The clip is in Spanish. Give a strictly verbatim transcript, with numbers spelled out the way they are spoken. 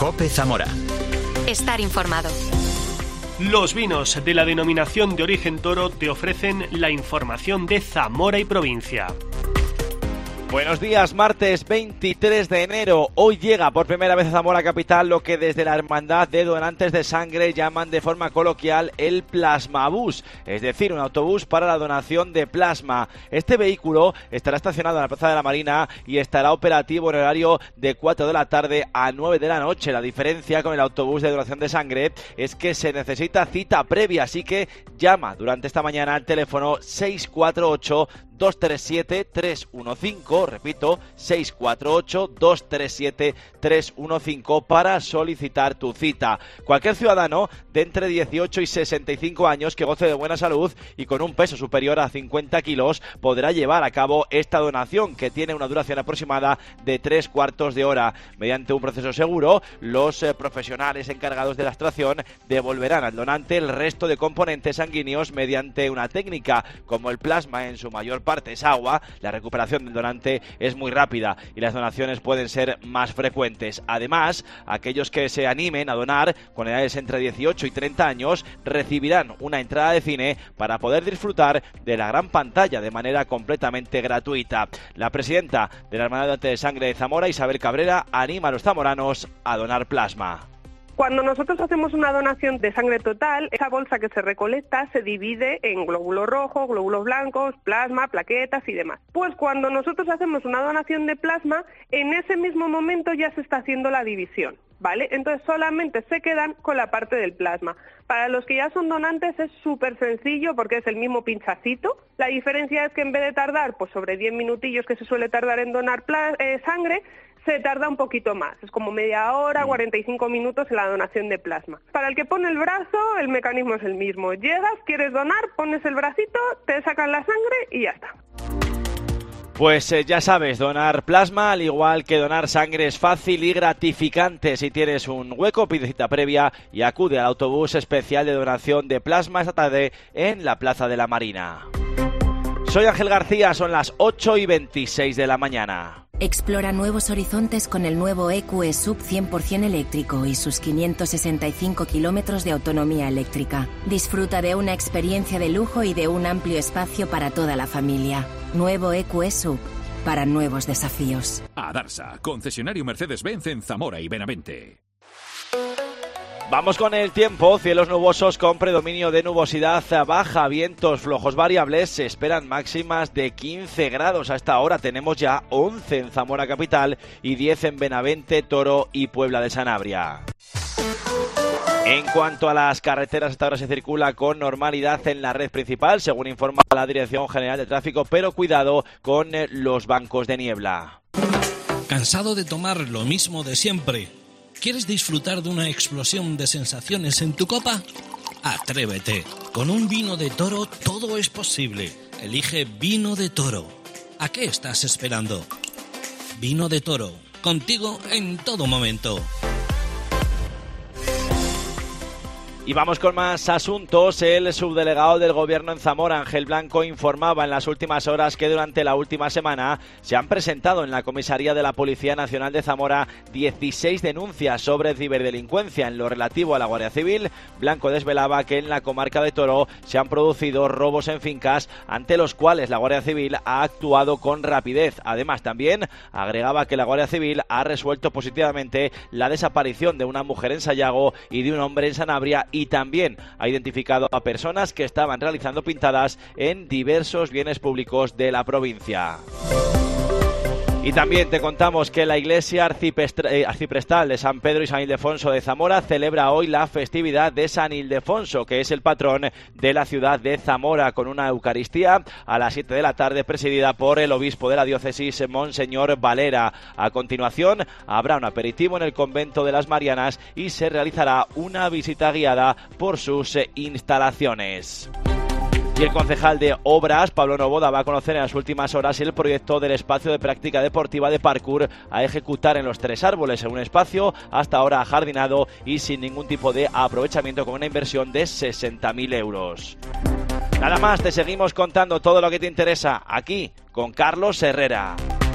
COPE Zamora. Estar informado. Los vinos de la denominación de origen Toro te ofrecen la información de Zamora y provincia. Buenos días, martes veintitrés de enero. Hoy llega por primera vez a Zamora capital lo que desde la Hermandad de Donantes de Sangre llaman de forma coloquial el plasmabús, es decir, un autobús para la donación de plasma. Este vehículo estará estacionado en la Plaza de la Marina y estará operativo en horario de cuatro de la tarde a nueve de la noche. La diferencia con el autobús de donación de sangre es que se necesita cita previa, así que llama durante esta mañana al teléfono seis cuatro ocho, dos tres siete, tres uno cinco, repito, seis cuatro ocho, dos tres siete, tres uno cinco para solicitar tu cita. Cualquier ciudadano de entre dieciocho y sesenta y cinco años que goce de buena salud y con un peso superior a cincuenta kilos podrá llevar a cabo esta donación, que tiene una duración aproximada de tres cuartos de hora. Mediante un proceso seguro, los eh, profesionales encargados de la extracción devolverán al donante el resto de componentes sanguíneos mediante una técnica como el plasma, en su mayor parte es agua. La recuperación del donante es muy rápida y las donaciones pueden ser más frecuentes. Además, aquellos que se animen a donar con edades entre dieciocho y treinta años recibirán una entrada de cine para poder disfrutar de la gran pantalla de manera completamente gratuita. La presidenta de la Hermandad de Sangre de Zamora, Isabel Cabrera, anima a los zamoranos a donar plasma. Cuando nosotros hacemos una donación de sangre total, esa bolsa que se recolecta se divide en glóbulos rojos, glóbulos blancos, plasma, plaquetas y demás. Pues cuando nosotros hacemos una donación de plasma, en ese mismo momento ya se está haciendo la división, ¿vale? Entonces solamente se quedan con la parte del plasma. Para los que ya son donantes es súper sencillo porque es el mismo pinchacito. La diferencia es que en vez de tardar pues sobre diez minutillos que se suele tardar en donar pla- eh, sangre, se tarda un poquito más, es como media hora, cuarenta y cinco minutos en la donación de plasma. Para el que pone el brazo, el mecanismo es el mismo. Llegas, quieres donar, pones el bracito, te sacan la sangre y ya está. Pues eh, ya sabes, donar plasma, al igual que donar sangre, es fácil y gratificante. Si tienes un hueco, pide cita previa y acude al autobús especial de donación de plasma esta tarde en la Plaza de la Marina. Soy Ángel García, son las ocho y veintiséis de la mañana. Explora nuevos horizontes con el nuevo E Q E Sub cien por ciento eléctrico y sus quinientos sesenta y cinco kilómetros de autonomía eléctrica. Disfruta de una experiencia de lujo y de un amplio espacio para toda la familia. Nuevo E Q E Sub, para nuevos desafíos. Adarsa, concesionario Mercedes-Benz en Zamora y Benavente. Vamos con el tiempo. Cielos nubosos con predominio de nubosidad baja, vientos flojos variables. Se esperan máximas de quince grados. A esta hora tenemos ya once en Zamora capital y diez en Benavente, Toro y Puebla de Sanabria. En cuanto a las carreteras, hasta ahora se circula con normalidad en la red principal, según informa la Dirección General de Tráfico, pero cuidado con los bancos de niebla. ¿Cansado de tomar lo mismo de siempre? ¿Quieres disfrutar de una explosión de sensaciones en tu copa? Atrévete. Con un vino de Toro todo es posible. Elige Vino de Toro. ¿A qué estás esperando? Vino de Toro. Contigo en todo momento. Y vamos con más asuntos. El subdelegado del Gobierno en Zamora, Ángel Blanco, informaba en las últimas horas que durante la última semana se han presentado en la comisaría de la Policía Nacional de Zamora dieciséis denuncias sobre ciberdelincuencia. En lo relativo a la Guardia Civil, Blanco desvelaba que en la comarca de Toro se han producido robos en fincas ante los cuales la Guardia Civil ha actuado con rapidez. Además, también agregaba que la Guardia Civil ha resuelto positivamente la desaparición de una mujer en Sayago y de un hombre en Sanabria, y también ha identificado a personas que estaban realizando pintadas en diversos bienes públicos de la provincia. Y también te contamos que la Iglesia Arciprestal de San Pedro y San Ildefonso de Zamora celebra hoy la festividad de San Ildefonso, que es el patrón de la ciudad de Zamora, con una Eucaristía a las siete de la tarde presidida por el obispo de la diócesis, Monseñor Valera. A continuación habrá un aperitivo en el convento de las Marianas y se realizará una visita guiada por sus instalaciones. Y el concejal de Obras, Pablo Novoda, va a conocer en las últimas horas el proyecto del espacio de práctica deportiva de parkour a ejecutar en Los Tres Árboles, en un espacio hasta ahora ajardinado y sin ningún tipo de aprovechamiento, con una inversión de sesenta mil euros. Nada más, te seguimos contando todo lo que te interesa aquí con Carlos Herrera.